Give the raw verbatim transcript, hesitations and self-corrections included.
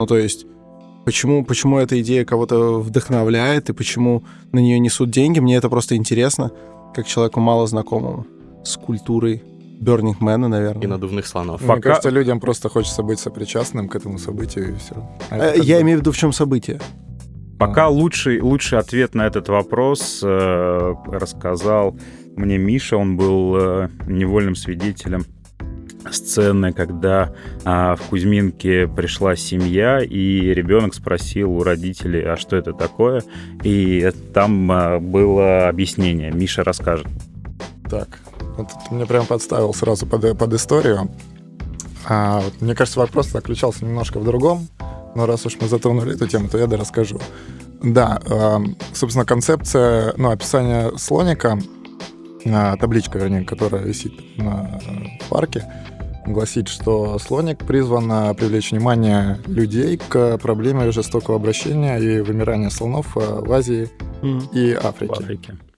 Ну, то есть, почему, почему эта идея кого-то вдохновляет, и почему на нее несут деньги, мне это просто интересно, как человеку мало знакомому с культурой Burning Man, наверное. И надувных слонов. Мне Пока- кажется, людям просто хочется быть сопричастным к этому событию, и все. Э, Я имею в виду, в чем событие. Пока лучший, лучший ответ на этот вопрос э, рассказал мне Миша. Он был э, невольным свидетелем сцены, когда а, в Кузьминке пришла семья, и ребенок спросил у родителей, а что это такое? И там а, было объяснение. Миша расскажет. Так, вот ты меня прям подставил сразу под, под историю. А, вот, мне кажется, вопрос заключался немножко в другом, но раз уж мы затронули эту тему, то я да расскажу. Да, э, собственно, концепция, ну, описание слоника, э, табличка, вернее, которая висит на э, парке, гласит, что слоник призван э, привлечь внимание людей к проблеме жестокого обращения и вымирания слонов э, в Азии Мгм. и В Африке. Африке.